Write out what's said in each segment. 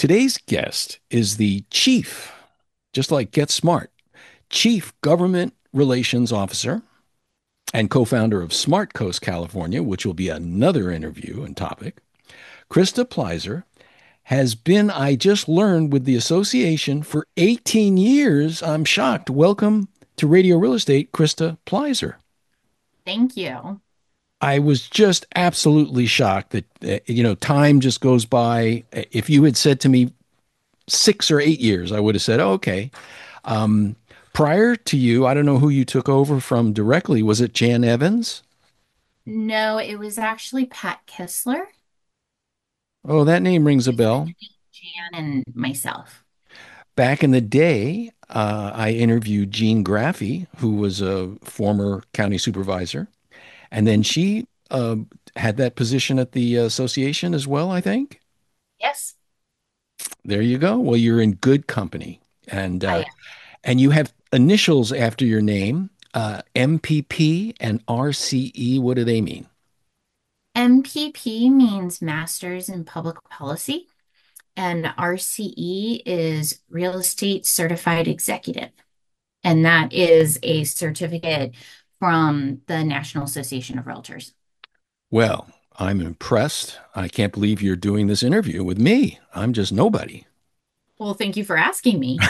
Today's guest is the chief, just like Get Smart, Chief Government Relations Officer and co founder of Smart Coast California, which will be another interview and topic. Krista Pleiser has been, I just learned, with the association for 18 years. I'm shocked. Welcome to Radio Real Estate, Krista Pleiser. Thank you. I was just absolutely shocked that, time just goes by. If you had said to me 6 or 8 years, I would have said, oh, okay. Um, Prior to you, I don't know who you took over from directly. Was it Jan Evans? No, it was actually Pat Kessler. Oh, that name rings a It was bell. between Jan and myself. Back in the day, I interviewed Jean Graffey, who was a former county supervisor, and then she had that position at the association as well, I think. Yes, There you go. Well, you're in good company, and I uh, am. and you have initials after your name, MPP and RCE. What do they mean? MPP means Masters in Public Policy, and RCE is Real Estate Certified Executive. And that is a certificate from the National Association of Realtors. Well, I'm impressed. I can't believe you're doing this interview with me. I'm just nobody. Well, thank you for asking me.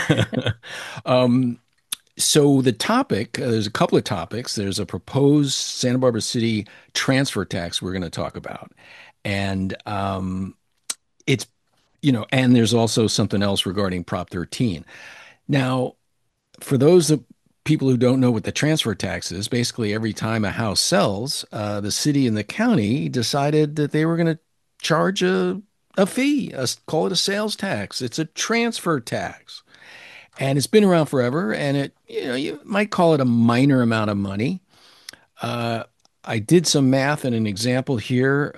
um, so the topic, there's a couple of topics. There's a proposed Santa Barbara City transfer tax we're going to talk about, and it's and there's also something else regarding Prop 13. Now, for those of people who don't know what the transfer tax is, basically every time a house sells, the city and the county decided that they were going to charge a fee, call it a sales tax. It's a transfer tax. And it's been around forever, and you might call it a minor amount of money. Uh, I did some math and an example here,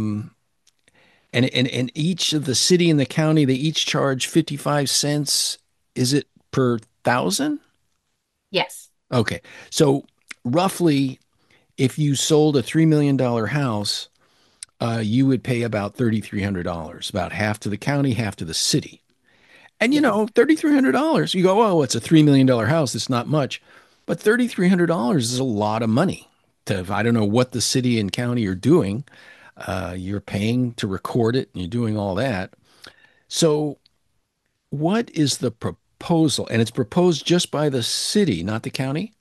and each of the city and the county they each charge 55 cents. Is it per thousand? Yes. Okay, so roughly, if you sold a $3 million house, you would pay about $3,300, about half to the county, half to the city. And Yes. $3,300, you go, oh, it's a $3 million house. It's not much. But $3,300 is a lot of money. I don't know what the city and county are doing. You're paying to record it and you're doing all that. So, what is the proposal? And it's proposed just by the city, not the county.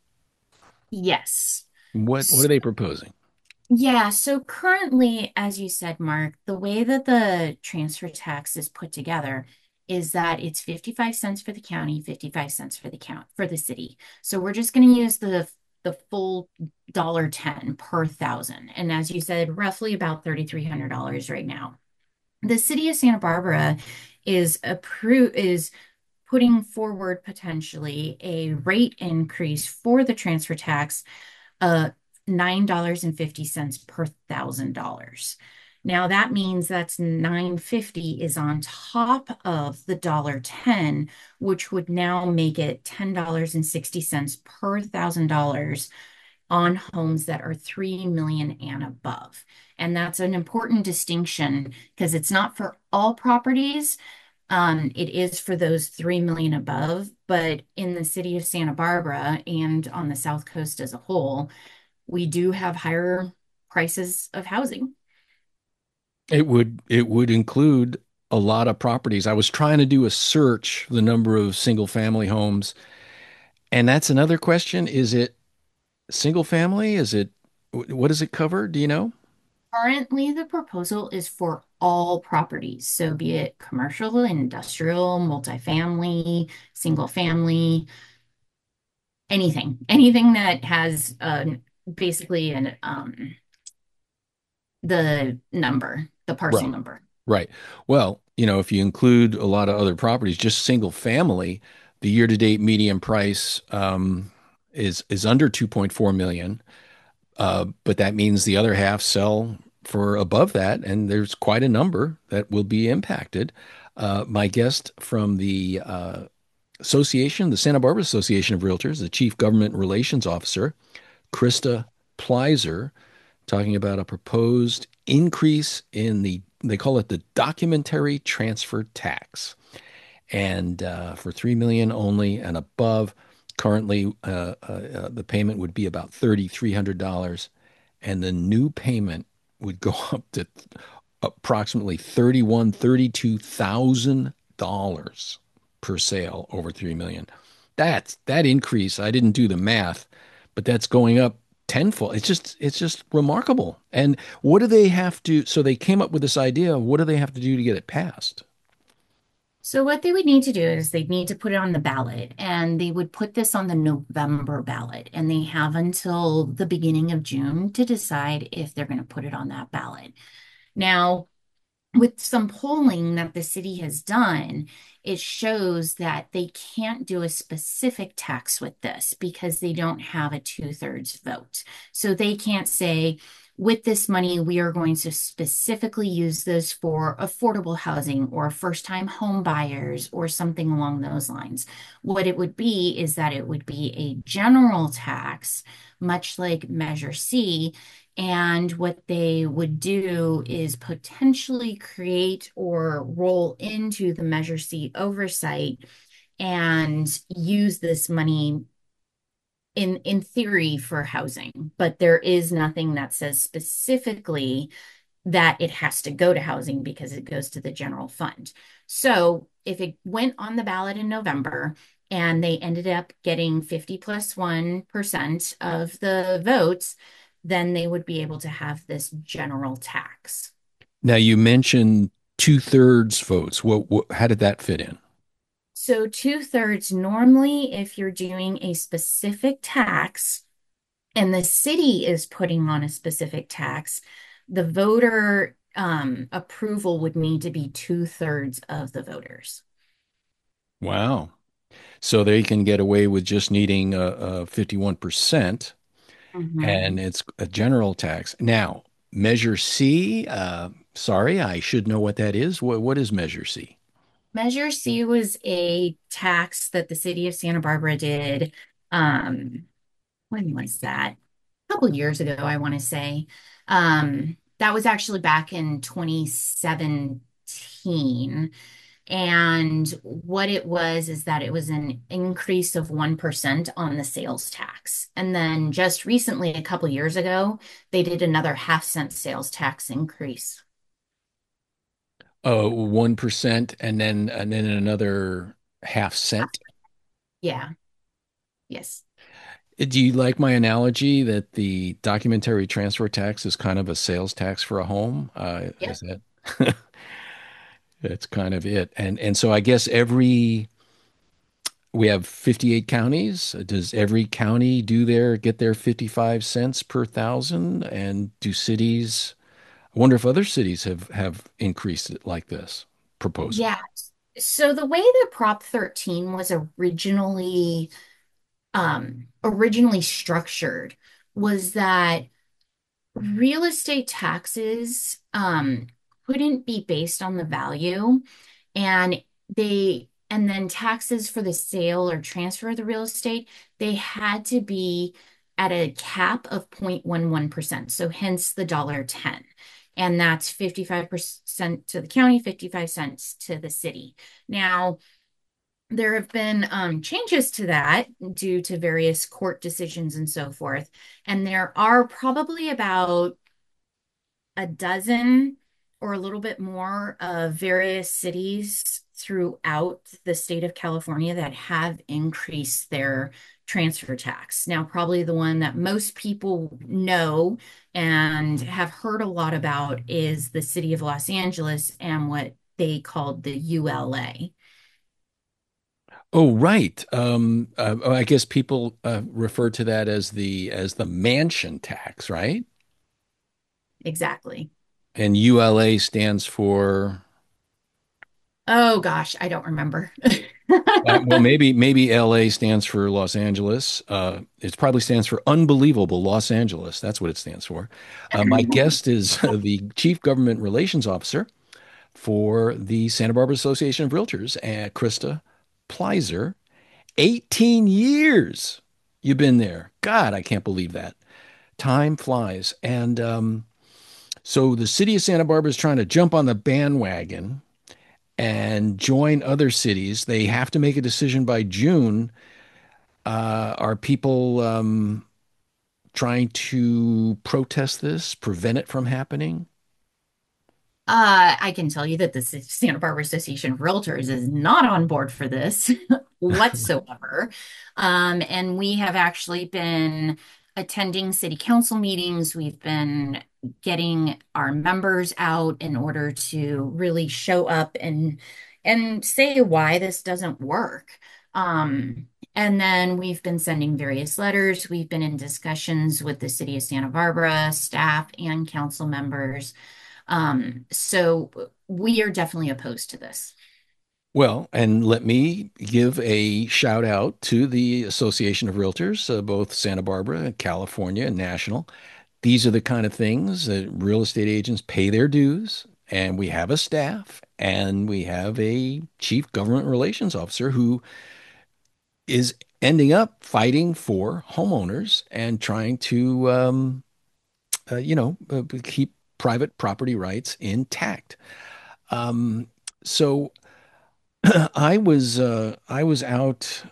Yes. What are they proposing? Yeah, so currently, as you said, Mark, the way that the transfer tax is put together is that it's 55 cents for the county, 55 cents for the city. So we're just going to use the full $1.10 per thousand. And as you said, roughly about $3,300 right now. The city of Santa Barbara is putting forward potentially a rate increase for the transfer tax, uh, $9.50 per $1,000. Now that means that's 950 is on top of the $1.10, which would now make it $10.60 per $1,000 on homes that are 3 million and above. And that's an important distinction because it's not for all properties. It is for those 3 million above, but in the city of Santa Barbara and on the South Coast as a whole, we do have higher prices of housing. It would include a lot of properties. I was trying to do a search for the number of single family homes, and that's another question. Is it single family? What does it cover? Do you know? Currently, the proposal is for all properties, so be it commercial, industrial, multifamily, single family, anything that has basically the parcel Right. number. Right. Well, if you include a lot of other properties, just single family, the year-to-date median price is under 2.4 million. But that means the other half sell for above that, and there's quite a number that will be impacted. My guest from the association, the Santa Barbara Association of Realtors, the Chief Government Relations Officer, Krista Pleiser, talking about a proposed increase in the they call it the documentary transfer tax. And for 3 million only and above, currently the payment would be about $3,300, and the new payment would go up to approximately $32,000 per sale over 3 million. That increase, I didn't do the math, but that's going up tenfold. It's just remarkable. And what do they have to, so they came up with this idea, what do they have to do to get it passed? So what they would need to do is they'd need to put it on the ballot, and they would put this on the November ballot, and they have until the beginning of June to decide if they're going to put it on that ballot. Now, with some polling that the city has done, it shows that they can't do a specific tax with this because they don't have a two-thirds vote. So they can't say, with this money, we are going to specifically use this for affordable housing or first-time home buyers or something along those lines. What it would be is that it would be a general tax, much like Measure C, and what they would do is potentially create or roll into the Measure C oversight and use this money in theory for housing. But there is nothing that says specifically that it has to go to housing because it goes to the general fund. So if it went on the ballot in November and they ended up getting 50 plus 1% of the votes, then they would be able to have this general tax. Now you mentioned two-thirds votes. How did that fit in? So two-thirds normally, if you're doing a specific tax and the city is putting on a specific tax, the voter approval would need to be two-thirds of the voters. Wow. So they can get away with just needing 51%, Mhm. and it's a general tax. Now, Measure C, sorry, I should know what that is. What is Measure C? Measure C was a tax that the city of Santa Barbara did. Um, when was that? A couple years ago, I want to say. That was actually back in 2017. And what it was is that it was an increase of 1% on the sales tax. And then just recently, a couple years ago, they did another half-cent sales tax increase. 1%, and then another half cent. Yeah, yes. Do you like my analogy that the documentary transfer tax is kind of a sales tax for a home? Is Yep. that that's kind of it? And so I guess we have 58 counties. Does every county get their 55 cents per thousand? And do cities, I wonder if other cities have increased it like this, proposed. Yeah. So the way that Prop 13 was originally structured was that real estate taxes couldn't be based on the value, and then taxes for the sale or transfer of the real estate, they had to be at a cap of 0.11%. So hence the dollar 10. And that's 55% to the county, 55 cents to the city. Now, there have been changes to that due to various court decisions and so forth. And there are probably about a dozen or a little bit more of various cities throughout the state of California that have increased their transfer tax. Now, probably the one that most people know and have heard a lot about is the city of Los Angeles and what they called the ULA. Oh, right. I guess people refer to that as the mansion tax, right? Exactly. And ULA stands for, Oh gosh, I don't remember. well, maybe LA stands for Los Angeles. It probably stands for Unbelievable Los Angeles. That's what it stands for. My guest is the Chief Government Relations Officer for the Santa Barbara Association of Realtors, Krista Pleiser. 18 years you've been there. God, I can't believe that. Time flies. And So the city of Santa Barbara is trying to jump on the bandwagon and join other cities. They have to make a decision by June. Are people trying to protest this, prevent it from happening? I can tell you that the Santa Barbara Association of Realtors is not on board for this whatsoever. And we have actually been attending city council meetings. We've been getting our members out in order to really show up and say why this doesn't work. And then we've been sending various letters. We've been in discussions with the city of Santa Barbara staff and council members. So we are definitely opposed to this. Well, and let me give a shout out to the Association of Realtors, both Santa Barbara, California, and national. These are the kind of things that real estate agents pay their dues, and we have a staff, and we have a chief government relations officer who is ending up fighting for homeowners and trying to, keep private property rights intact. Um, so I was out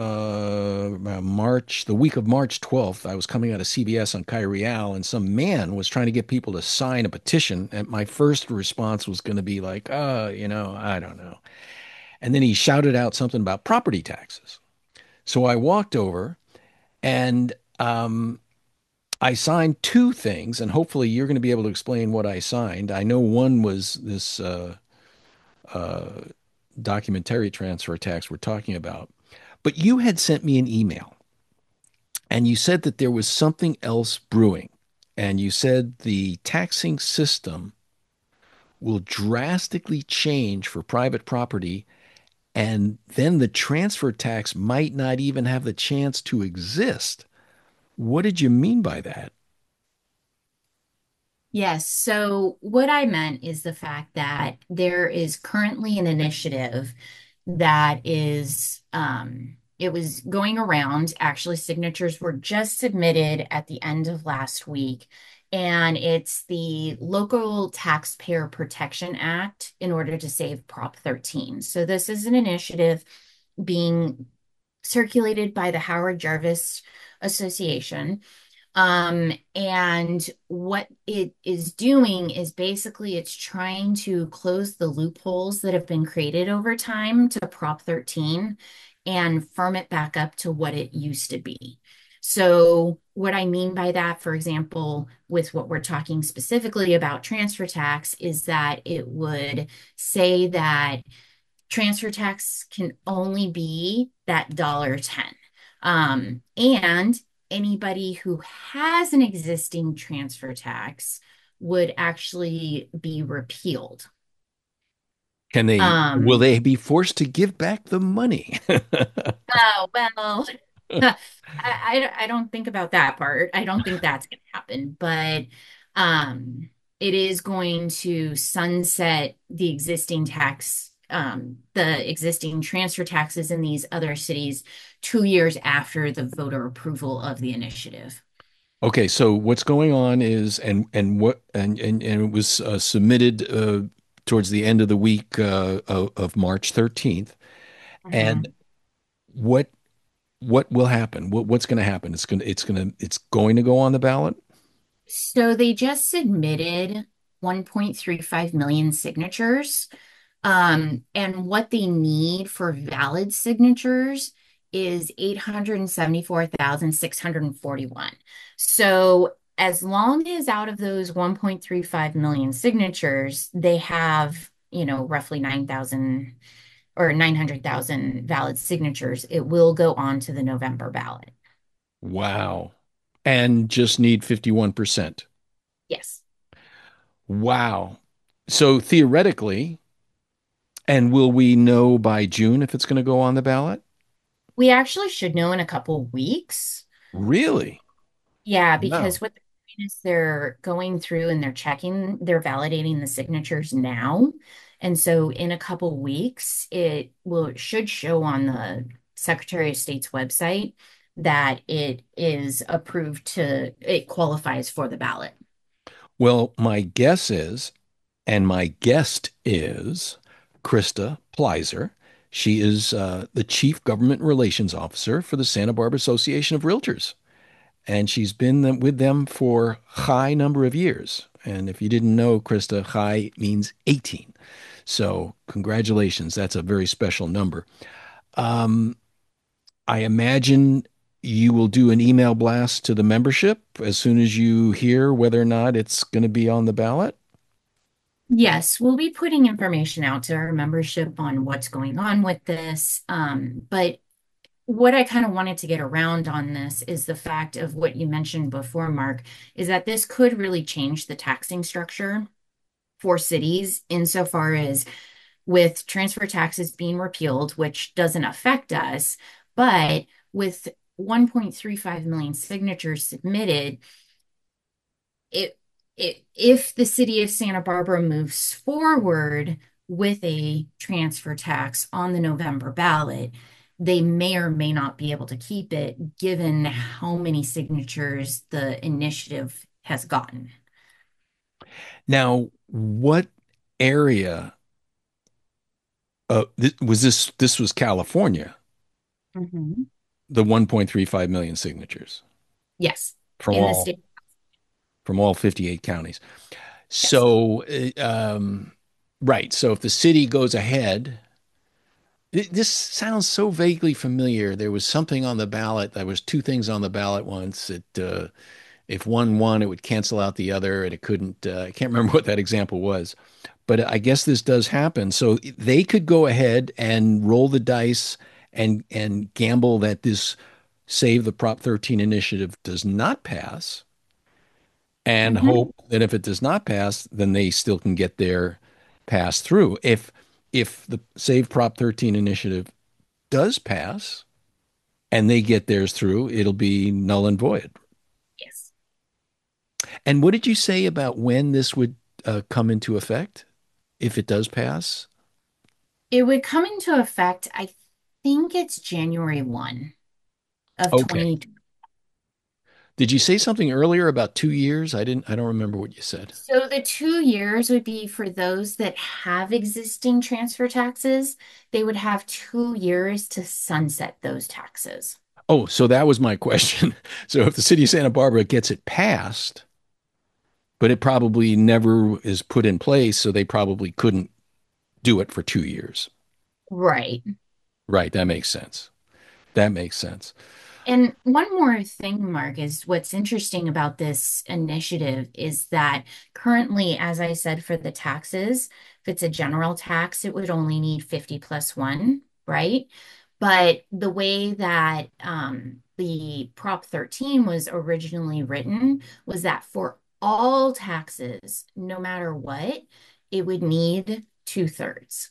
the week of March 12th. I was coming out of CBS on Calle Real, and some man was trying to get people to sign a petition. And my first response was going to be like, I don't know. And then he shouted out something about property taxes. So I walked over and I signed two things, and hopefully you're going to be able to explain what I signed. I know one was this uh, documentary transfer tax we're talking about. But you had sent me an email and you said that there was something else brewing. And you said the taxing system will drastically change for private property. And then the transfer tax might not even have the chance to exist. What did you mean by that? Yes. So what I meant is the fact that there is currently an initiative that is, it was going around. Actually, signatures were just submitted at the end of last week. And it's the Local Taxpayer Protection Act in order to save Prop 13. So this is an initiative being circulated by the Howard Jarvis Association. And what it is doing is basically it's trying to close the loopholes that have been created over time to Prop 13 and firm it back up to what it used to be. So, what I mean by that, for example, with what we're talking specifically about transfer tax, is that it would say that transfer tax can only be that $1.10. And anybody who has an existing transfer tax would actually be repealed. Will Um, they be forced to give back the money? oh, well, I don't think about that part. I don't think that's going to happen, but um, it is going to sunset the existing tax, the existing transfer taxes in these other cities 2 years after the voter approval of the initiative. Okay, so what's going on is, and it was submitted towards the end of the week of March 13th. And Mhm. what what will happen? What's going to happen? It's going to go on the ballot. So they just submitted 1.35 million signatures. And what they need for valid signatures is 874,641. So as long as out of those 1.35 million signatures, they have, roughly 9,000 or 900,000 valid signatures, it will go on to the November ballot. Wow. And just need 51%. Yes. Wow. So theoretically, and will we know by June if it's going to go on the ballot? We actually should know in a couple weeks. Really? Yeah, Wow. because what they're doing is they're going through and they're validating the signatures now. And so in a couple weeks, it should show on the Secretary of State's website that it qualifies for the ballot. Well, my guess is, and my guest is Krista Pleiser. She is the Chief Government Relations Officer for the Santa Barbara Association of Realtors. And she's been with them for high number of years. And if you didn't know, Krista, high means 18. So congratulations. That's a very special number. Um, I imagine you will do an email blast to the membership as soon as you hear whether or not it's going to be on the ballot. Yes, we'll be putting information out to our membership on what's going on with this. But what I kind of wanted to get around on this is the fact of what you mentioned before, Mark, is that this could really change the taxing structure for cities insofar as with transfer taxes being repealed, which doesn't affect us, but with 1.35 million signatures submitted, it, if the city of Santa Barbara moves forward with a transfer tax on the November ballot, they may or may not be able to keep it given how many signatures the initiative has gotten. Now, what area was this? This was California, Mhm. the 1.35 million signatures Yes, from in the all state. from all 58 counties. Yes. So, right. So if the city goes ahead, this sounds so vaguely familiar. There was something on the ballot. There was two things on the ballot once. If one won, it would cancel out the other, and it couldn't. I can't remember what that example was, but I guess this does happen. So they could go ahead and roll the dice and gamble that this Save the Prop 13 initiative does not pass, and Mhm. hope that if it does not pass, then they still can get their pass through. If the Save Prop 13 initiative does pass and they get theirs through, it'll be null and void. Yes. And what did you say about when this would come into effect if it does pass? It would come into effect, I think it's January 1 of Okay. 20. Did you say something earlier about 2 years? I don't remember what you said. So the 2 years would be for those that have existing transfer taxes. They would have 2 years to sunset those taxes. Oh, so that was my question. So if the city of Santa Barbara gets it passed, but it probably never is put in place, so they probably couldn't do it for 2 years. Right. Right, that makes sense. That makes sense. And one more thing, Mark, is what's interesting about this initiative is that currently, as I said, for the taxes, if it's a general tax, it would only need 50 plus one, right? But the way that the Prop 13 was originally written was that for all taxes, no matter what, it would need two-thirds.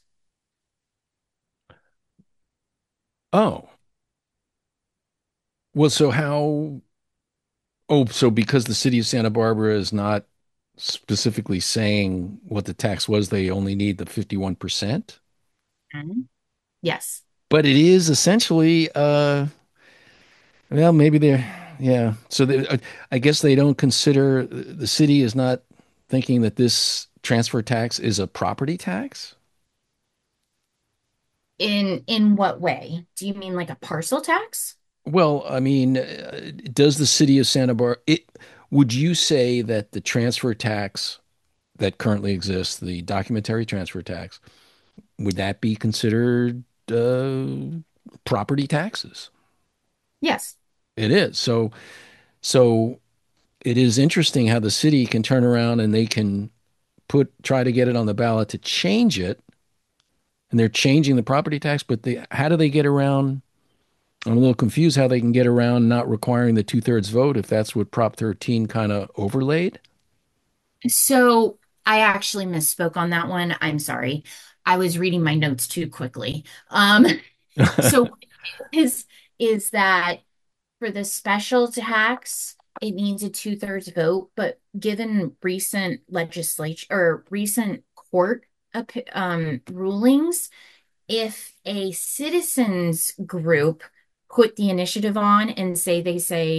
Oh, well, so how? Oh, so because the city of Santa Barbara is not specifically saying what the tax was, they only need the 51%. Mhm. Yes. But it is essentially, well, maybe yeah. So I guess they don't consider the city is not thinking that this transfer tax is a property tax. In what way? Do you mean like a parcel tax? Well, I mean, does the city of Santa Barbara, would you say that the transfer tax that currently exists, the documentary transfer tax, would that be considered property taxes? Yes. It is. So it is interesting how the city can turn around and they can try to get it on the ballot to change it, and they're changing the property tax, but how do they get around? I'm a little confused how they can get around not requiring the two-thirds vote if that's what Prop 13 kind of overlaid. So I actually misspoke on that one. I'm sorry. I was reading my notes too quickly. So what it is that for the special tax, it needs a two-thirds vote, but given recent legislature or recent court rulings, if a citizens group put the initiative on and say they say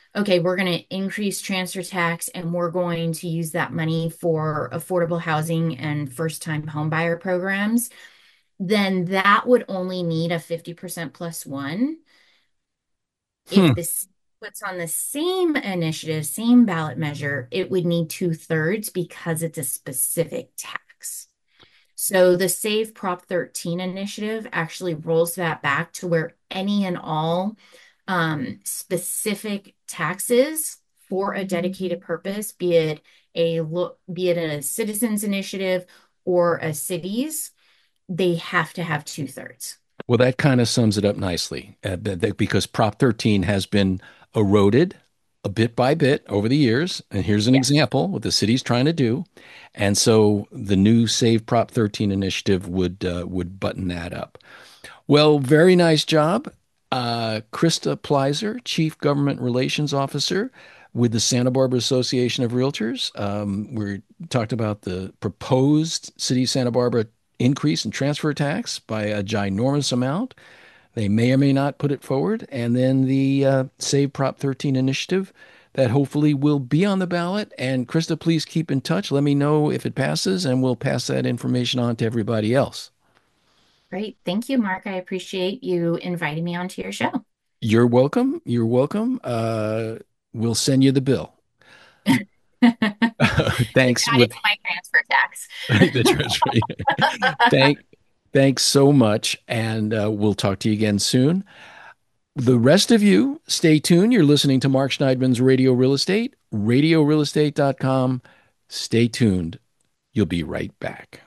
okay, we're going to increase transfer tax and we're going to use that money for affordable housing and first-time homebuyer programs, then that would only need a 50% plus one. Hmm. If this puts on the same initiative, same ballot measure, it would need two-thirds because it's a specific tax. So the Save Prop 13 initiative actually rolls that back to where any and all specific taxes for a dedicated purpose, be it a citizens initiative or a city's, they have to have two-thirds. Well, that kind of sums it up nicely because Prop 13 has been eroded a bit by bit over the years. And here's an Yeah. example what the city's trying to do. And so the new Save Prop 13 initiative would button that up. Well, very nice job. Krista Pleiser, Chief Government Relations Officer with the Santa Barbara Association of Realtors. We talked about the proposed City of Santa Barbara increase in transfer tax by a ginormous amount. They may or may not put it forward. And then the Save Prop 13 initiative that hopefully will be on the ballot. And Krista, please keep in touch. Let me know if it passes, and we'll pass that information on to everybody else. Great. Thank you, Mark. I appreciate you inviting me onto your show. You're welcome. You're welcome. We'll send you the bill. You've Thanks. added With to my transfer tax. the treasury. Thank, thanks so much, and we'll talk to you again soon. The rest of you, stay tuned. You're listening to Mark Schneidman's Radio Real Estate, radiorealestate.com. Stay tuned. You'll be right back.